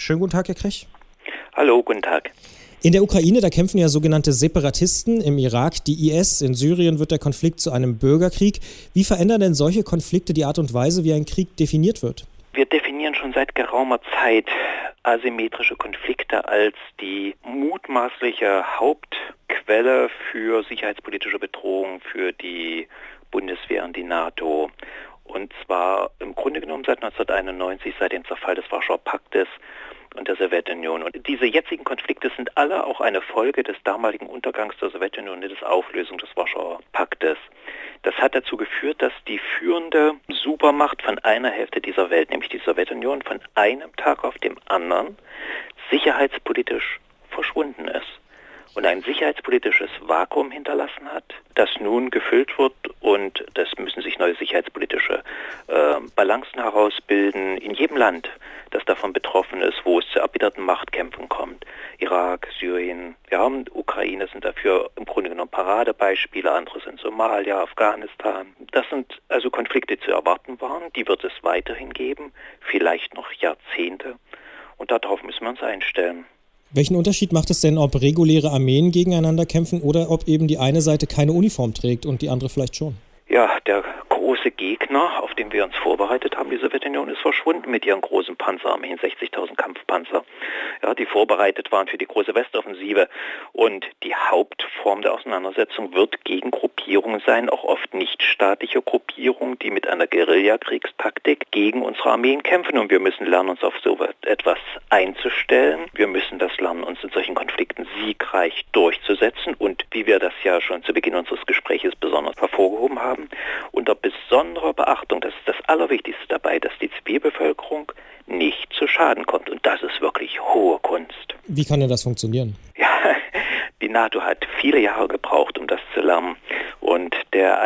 Schönen guten Tag, Herr Krech. Hallo, guten Tag. In der Ukraine, da kämpfen ja sogenannte Separatisten, im Irak die IS, in Syrien wird der Konflikt zu einem Bürgerkrieg. Wie verändern denn solche Konflikte die Art und Weise, wie ein Krieg definiert wird? Wir definieren schon seit geraumer Zeit asymmetrische Konflikte als die mutmaßliche Hauptquelle für sicherheitspolitische Bedrohung für die Bundeswehr und die NATO. Und zwar im Grunde genommen seit 1991, seit dem Zerfall des Warschauer Paktes und der Sowjetunion. Und diese jetzigen Konflikte sind alle auch eine Folge des damaligen Untergangs der Sowjetunion und der Auflösung des Warschauer Paktes. Das hat dazu geführt, dass die führende Supermacht von einer Hälfte dieser Welt, nämlich die Sowjetunion, von einem Tag auf den anderen sicherheitspolitisch verschwunden ist und ein sicherheitspolitisches Vakuum hinterlassen hat, das nun gefüllt wird, und das müssen sich neue sicherheitspolitische Balancen herausbilden in jedem Land, das davon betroffen ist, wo es zu erbitterten Machtkämpfen kommt. Irak, Syrien, Ukraine sind dafür im Grunde genommen Paradebeispiele, andere sind Somalia, Afghanistan. Das sind also Konflikte, die zu erwarten waren, die wird es weiterhin geben, vielleicht noch Jahrzehnte, und darauf müssen wir uns einstellen. Welchen Unterschied macht es denn, ob reguläre Armeen gegeneinander kämpfen oder ob eben die eine Seite keine Uniform trägt und die andere vielleicht schon? Ja, der große Gegner, auf den wir uns vorbereitet haben, die Sowjetunion, ist verschwunden mit ihren großen Panzerarmeen, 60.000 Kampfpanzer, die vorbereitet waren für die große Westoffensive. Und die Hauptform der Auseinandersetzung wird gegen Gruppierungen sein, auch oft nichtstaatliche Gruppierungen, die mit einer Guerillakriegstaktik gegen unsere Armeen kämpfen. Und wir müssen lernen, uns auf so etwas einzustellen. Wir müssen das lernen, uns in solchen Konflikten siegreich durchzusetzen. Und wie wir das ja schon zu Beginn unseres Gesprächs besonders hervorgehoben haben, unter besonderer Beachtung, das ist das Allerwichtigste dabei, dass die Zivilbevölkerung nicht zu Schaden kommt. Und das ist wirklich hohe Kunst. Wie kann denn das funktionieren? Ja, die NATO hat viele Jahre gebraucht, um das zu lernen. Und der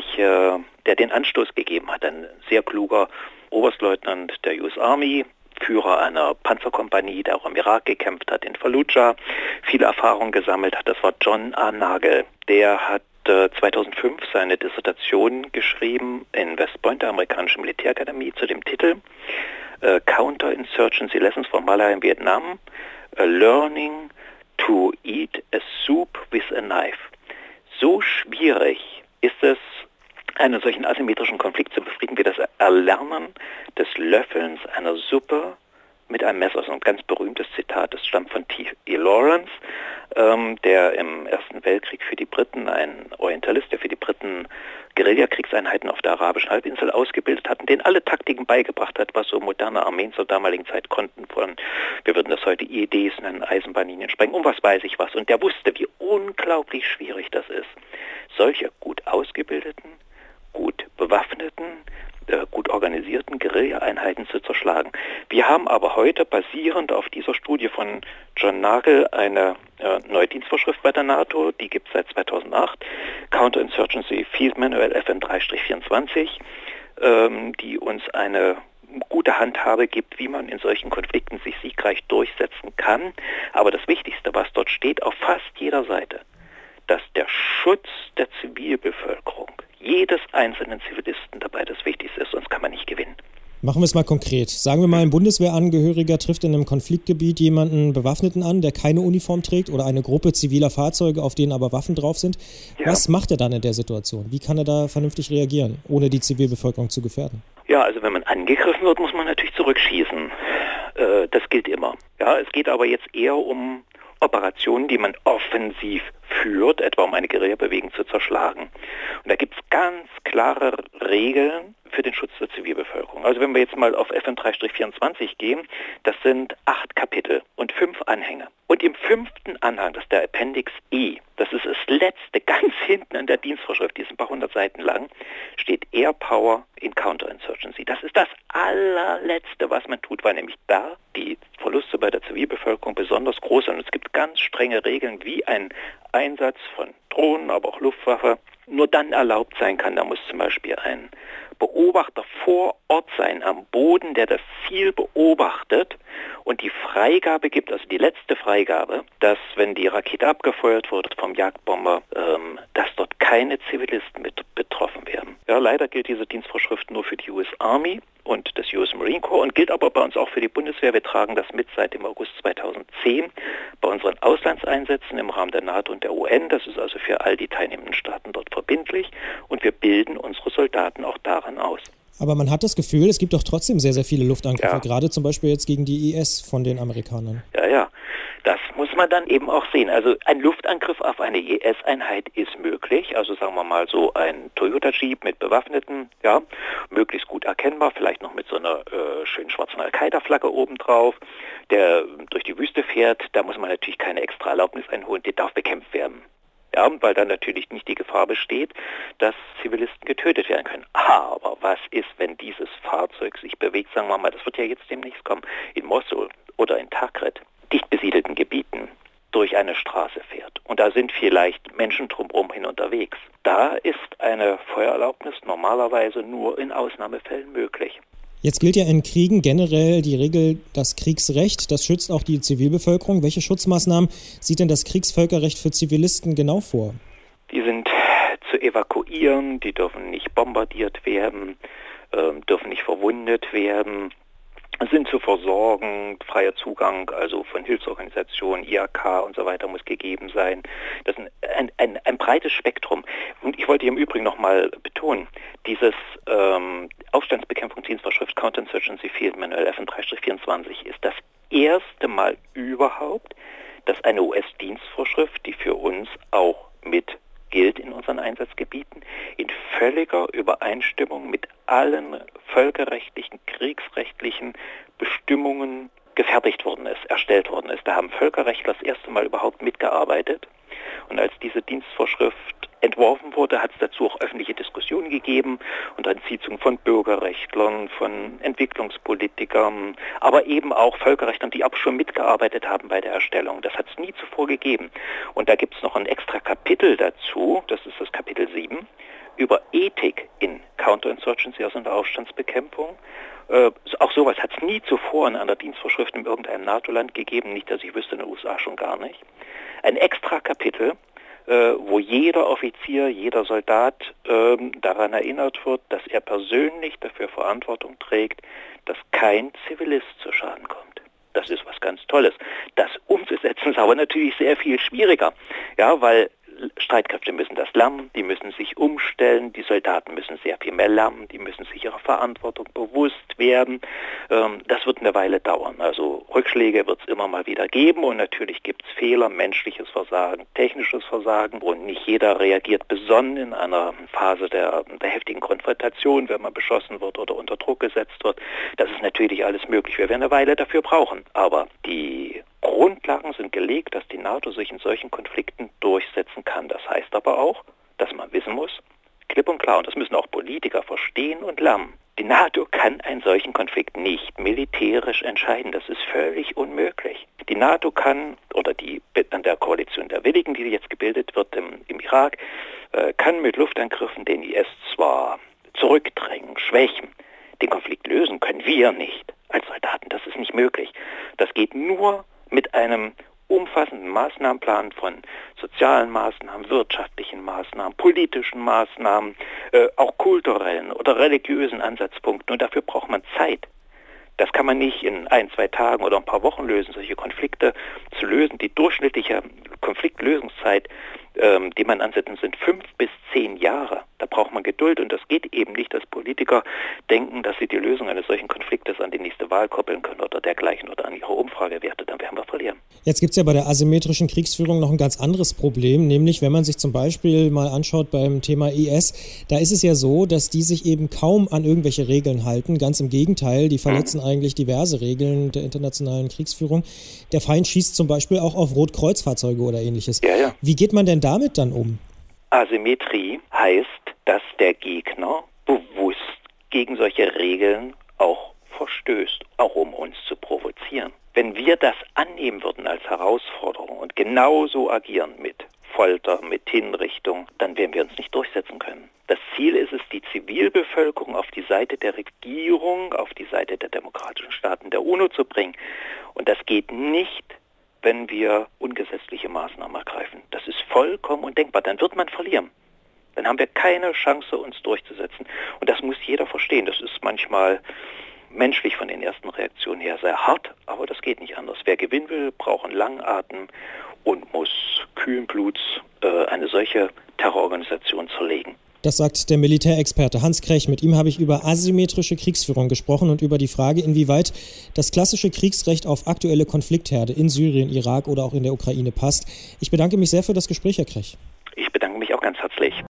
den Anstoß gegeben hat, ein sehr kluger Oberstleutnant der US Army, Führer einer Panzerkompanie, der auch im Irak gekämpft hat, in Fallujah, viele Erfahrungen gesammelt hat, das war John A. Nagel. Der hat 2005 seine Dissertation geschrieben in West Point, der amerikanischen Militärakademie, zu dem Titel Counterinsurgency Lessons from Malaya in Vietnam, Learning to Eat a Soup with a Knife. So schwierig ist es, einen solchen asymmetrischen Konflikt zu befrieden, wie das Erlernen des Löffelns einer Suppe mit einem Messer. So ein ganz berühmtes Zitat, das stammt von T.E. Lawrence, der im Ersten Weltkrieg für die Briten, ein Orientalist, der für die Briten Guerillakriegseinheiten auf der arabischen Halbinsel ausgebildet hat und denen alle Taktiken beigebracht hat, was so moderne Armeen zur damaligen Zeit konnten, von, wir würden das heute IEDs nennen, Eisenbahnlinien sprengen und was weiß ich was. Und der wusste, wie unglaublich schwierig das ist, solche gut ausgebildeten, gut bewaffneten, gut organisierten Guerilla-Einheiten zu zerschlagen. Wir haben aber heute, basierend auf dieser Studie von John Nagel, eine neue Dienstvorschrift bei der NATO, die gibt es seit 2008, Counterinsurgency Field Manual FN3-24, die uns eine gute Handhabe gibt, wie man in solchen Konflikten sich siegreich durchsetzen kann. Aber das Wichtigste, was dort steht, auf fast jeder Seite, dass der Schutz der Zivilbevölkerung jedes einzelnen Zivilisten dabei das Wichtigste ist, sonst kann man nicht gewinnen. Machen wir es mal konkret. Sagen wir mal, ein Bundeswehrangehöriger trifft in einem Konfliktgebiet jemanden Bewaffneten an, der keine Uniform trägt, oder eine Gruppe ziviler Fahrzeuge, auf denen aber Waffen drauf sind. Ja. Was macht er dann in der Situation? Wie kann er da vernünftig reagieren, ohne die Zivilbevölkerung zu gefährden? Ja, also wenn man angegriffen wird, muss man natürlich zurückschießen. Das gilt immer. Ja, es geht aber jetzt eher um Operationen, die man offensiv führt, etwa um eine Guerillabewegung zu zerschlagen. Und da gibt es ganz klare Regeln für den Schutz der Zivilbevölkerung. Also wenn wir jetzt mal auf FN3-24 gehen, das sind 8 Kapitel und 5 Anhänge. Und im 5. Anhang, das ist der Appendix E, das ist das letzte, ganz hinten in der Dienstvorschrift, die ist ein paar 100 Seiten lang, steht Air Power in Counterinsurgency. Das ist das allerletzte, was man tut, weil nämlich da die Verluste bei der Zivilbevölkerung besonders groß sind. Und es gibt ganz strenge Regeln, wie ein Einsatz von Drohnen, aber auch Luftwaffe nur dann erlaubt sein kann. Da muss zum Beispiel ein Beobachter vor Ort sein, am Boden, der das Ziel beobachtet und die Freigabe gibt, also die letzte Freigabe, dass, wenn die Rakete abgefeuert wird vom Jagdbomber, dass dort keine Zivilisten mit betroffen werden. Ja, leider gilt diese Dienstvorschrift nur für die US Army und das US Marine Corps und gilt aber bei uns auch für die Bundeswehr. Wir tragen das mit seit dem August 2010 bei unseren Auslandseinsätzen im Rahmen der NATO und der UN. Das ist also für all die teilnehmenden Staaten dort verbindlich und wir bilden unsere Soldaten auch daran aus. Aber man hat das Gefühl, es gibt doch trotzdem sehr, sehr viele Luftangriffe, gerade zum Beispiel jetzt gegen die IS von den Amerikanern. Ja. Das muss man dann eben auch sehen. Also ein Luftangriff auf eine IS-Einheit ist möglich. Also sagen wir mal so ein Toyota Jeep mit Bewaffneten, ja, möglichst gut erkennbar, vielleicht noch mit so einer schönen schwarzen Al-Qaida-Flagge obendrauf, der durch die Wüste fährt. Da muss man natürlich keine extra Erlaubnis einholen, der darf bekämpft werden. Ja, weil dann natürlich nicht die Gefahr besteht, dass Zivilisten getötet werden können. Aber was ist, wenn dieses Fahrzeug sich bewegt, sagen wir mal, das wird ja jetzt demnächst kommen, in Mosul oder in Takrit, dicht besiedelten Gebieten, durch eine Straße fährt. Und da sind vielleicht Menschen drumherum hin unterwegs. Da ist eine Feuererlaubnis normalerweise nur in Ausnahmefällen möglich. Jetzt gilt ja in Kriegen generell die Regel, das Kriegsrecht, das schützt auch die Zivilbevölkerung. Welche Schutzmaßnahmen sieht denn das Kriegsvölkerrecht für Zivilisten genau vor? Die sind zu evakuieren, die dürfen nicht bombardiert werden, dürfen nicht verwundet werden, sind zu versorgen, freier Zugang, also von Hilfsorganisationen, IHK und so weiter muss gegeben sein. Das ist ein breites Spektrum. Und ich wollte hier im Übrigen nochmal betonen, dieses Aufstandsbekämpfungsdienstvorschrift Counterinsurgency Field Manual FN-24 ist das erste Mal überhaupt, dass eine US-Dienstvorschrift, die für uns auch mit gilt in unseren Einsatzgebieten, in völliger Übereinstimmung mit allen völkerrechtlichen, kriegsrechtlichen Bestimmungen gefertigt worden ist, erstellt worden ist. Da haben Völkerrechtler das erste Mal überhaupt mitgearbeitet. Und als diese Dienstvorschrift entworfen wurde, hat es dazu auch öffentliche Diskussionen gegeben und eine Sitzung von Bürgerrechtlern, von Entwicklungspolitikern, aber eben auch Völkerrechtlern, die auch schon mitgearbeitet haben bei der Erstellung. Das hat es nie zuvor gegeben. Und da gibt es noch ein extra Kapitel dazu, das ist das Kapitel 7, über Ethik in Counterinsurgency, also in der Aufstandsbekämpfung. Auch sowas hat es nie zuvor in einer Dienstvorschrift in irgendeinem NATO-Land gegeben, nicht, dass ich wüsste, in den USA schon gar nicht. Ein extra Kapitel, wo jeder Offizier, jeder Soldat daran erinnert wird, dass er persönlich dafür Verantwortung trägt, dass kein Zivilist zu Schaden kommt. Das ist was ganz Tolles. Das umzusetzen ist aber natürlich sehr viel schwieriger, ja, weil Streitkräfte müssen das lernen, die müssen sich umstellen, die Soldaten müssen sehr viel mehr lernen, die müssen sich ihrer Verantwortung bewusst werden. Das wird eine Weile dauern. Also Rückschläge wird es immer mal wieder geben und natürlich gibt es Fehler, menschliches Versagen, technisches Versagen und nicht jeder reagiert besonnen in einer Phase der heftigen Konfrontation, wenn man beschossen wird oder unter Druck gesetzt wird. Das ist natürlich alles möglich. Wir werden eine Weile dafür brauchen, aber die Grundlagen sind gelegt, dass die NATO sich in solchen Konflikten durchsetzen kann. Das heißt aber auch, dass man wissen muss, klipp und klar, und das müssen auch Politiker verstehen und lernen, die NATO kann einen solchen Konflikt nicht militärisch entscheiden. Das ist völlig unmöglich. Die NATO kann, oder an der Koalition der Willigen, die jetzt gebildet wird im Irak, kann mit Luftangriffen den IS zwar zurückdrängen, schwächen, den Konflikt lösen können wir nicht als Soldaten. Das ist nicht möglich. Das geht nur mit einem umfassenden Maßnahmenplan von sozialen Maßnahmen, wirtschaftlichen Maßnahmen, politischen Maßnahmen, auch kulturellen oder religiösen Ansatzpunkten. Und dafür braucht man Zeit. Das kann man nicht in 1-2 Tagen oder ein paar Wochen lösen, solche Konflikte zu lösen. Die durchschnittliche Konfliktlösungszeit, die man ansetzen, sind 5 bis 10 Jahre. Da braucht man Geduld und das geht eben nicht, dass Politiker denken, dass sie die Lösung eines solchen Konfliktes an die nächste Wahl koppeln können oder dergleichen oder an ihre Umfragewerte. Dann werden wir verlieren. Jetzt gibt es ja bei der asymmetrischen Kriegsführung noch ein ganz anderes Problem, nämlich wenn man sich zum Beispiel mal anschaut beim Thema IS, da ist es ja so, dass die sich eben kaum an irgendwelche Regeln halten. Ganz im Gegenteil, die verletzen eigentlich diverse Regeln der internationalen Kriegsführung. Der Feind schießt zum Beispiel auch auf Rotkreuzfahrzeuge oder ähnliches. Ja. Wie geht man denn damit dann um? Asymmetrie heißt, dass der Gegner bewusst gegen solche Regeln auch verstößt, auch um uns zu provozieren. Wenn wir das annehmen würden als Herausforderung und genauso agieren mit Folter, mit Hinrichtung, dann werden wir uns nicht durchsetzen können. Das Ziel ist es, die Zivilbevölkerung auf die Seite der Regierung, auf die Seite der demokratischen Staaten der UNO zu bringen. Und das geht nicht, wenn wir ungesetzliche Maßnahmen ergreifen. Das ist vollkommen undenkbar. Dann wird man verlieren. Dann haben wir keine Chance, uns durchzusetzen. Und das muss jeder verstehen. Das ist manchmal menschlich von den ersten Reaktionen her sehr hart, aber das geht nicht anders. Wer gewinnen will, braucht einen langen Atem und muss kühlen Bluts eine solche Terrororganisation zerlegen. Das sagt der Militärexperte Hans Krech. Mit ihm habe ich über asymmetrische Kriegsführung gesprochen und über die Frage, inwieweit das klassische Kriegsrecht auf aktuelle Konfliktherde in Syrien, Irak oder auch in der Ukraine passt. Ich bedanke mich sehr für das Gespräch, Herr Krech. Ich bedanke mich auch ganz herzlich.